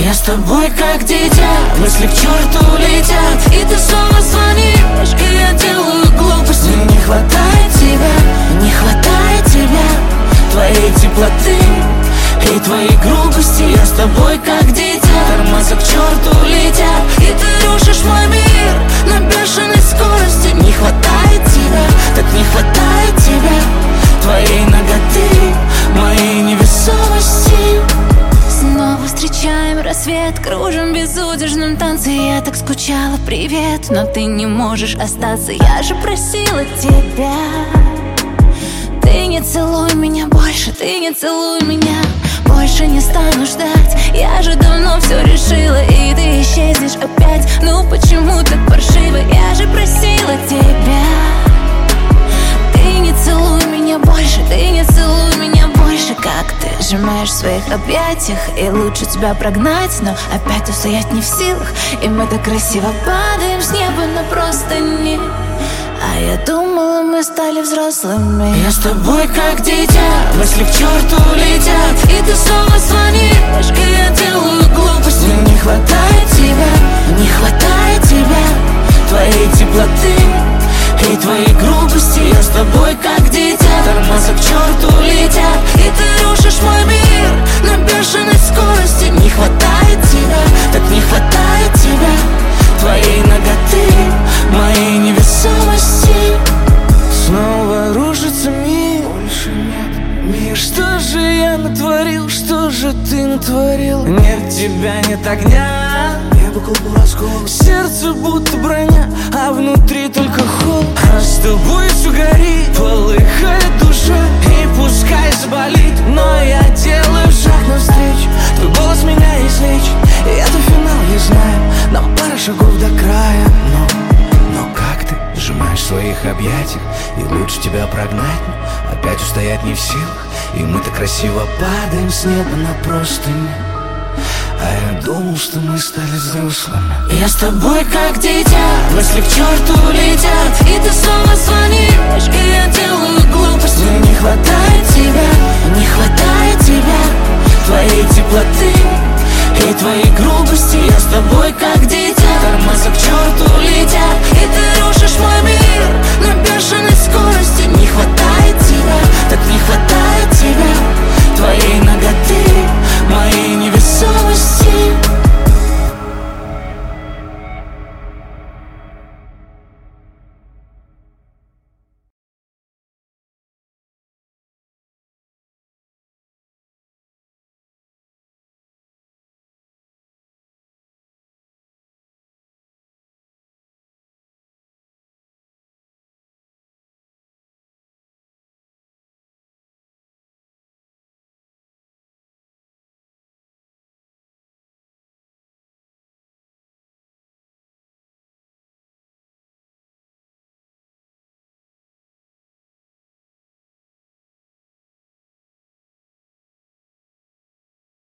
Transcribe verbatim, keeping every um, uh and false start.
Я с тобой как дитя, мысли к черту летят, и ты снова звонишь, и я делаю глупости. Не хватает тебя, не хватает тебя, твоей теплоты и твоей грубости. Я с тобой как дитя, тормоза к черту летят, и ты рушишь мой мир на бешеной скорости. Не хватает тебя, так не хватает тебя, твоей наготы, моей невесомости. Снова встречаем рассвет, кружим в безудержном танце. Я так скучала, привет, но ты не можешь остаться. Я же просила тебя, ты не целуй меня больше, ты не целуй меня. Больше не стану ждать, я же давно все решила, и ты исчезнешь опять. Ну почему так паршиво, я же просила тебя. Ты не целуй меня больше, ты не целуй меня больше. Как ты сжимаешь в своих объятиях, и лучше тебя прогнать, но опять устоять не в силах. И мы так красиво падаем с неба на простыни, а я думала, мы стали взрослыми. Я с тобой как дитя, мысли к черту летят, и ты снова звонишь, и я делаю глупости. Не хватает тебя, не хватает тебя, твоей теплоты и твоей грубости. Я с тобой как дитя, тормоза к черту летят, и ты рушишь мой мир на бешеной скорости. Не хватает тебя, так не хватает тебя, твоей наготы, моей невесомости. Снова рушится мир, больше нет мира. Что же я натворил, что же ты натворил? Нет тебя, нет огня, небо клубу раскол, сердце будто броня, а внутри только холод. А с тобой все горит, полыхает душа, и пускай заболит, но я делаю шаг навстречу. Твой голос меня излечит, и это финал, я знаю, нам пара шагов до края. Но, но как ты сжимаешь в своих объятиях, и лучше тебя прогнать, но опять устоять не в силах. И мы так красиво падаем с неба на простыни, а я думал, что мы стали взрослыми. Я с тобой как дитя, мысли к черту летят, и ты снова звонишь, и я делаю глупости. Не хватает тебя, не хватает тебя, твоей теплоты